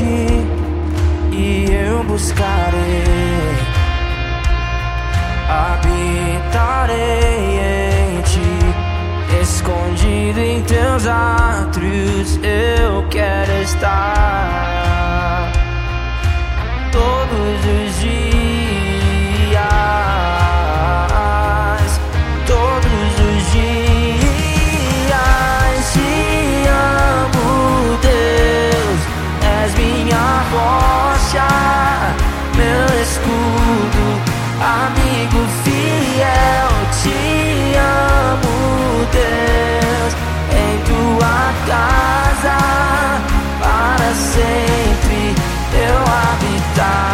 ti e eu buscarei, habitarei em ti, escondido em teus átrios eu quero estar todos os dias, todos os dias. Te amo, Deus, és minha rocha, meu escudo, amigo fiel. Te amo, Deus, em tua casa para sempre eu habitar.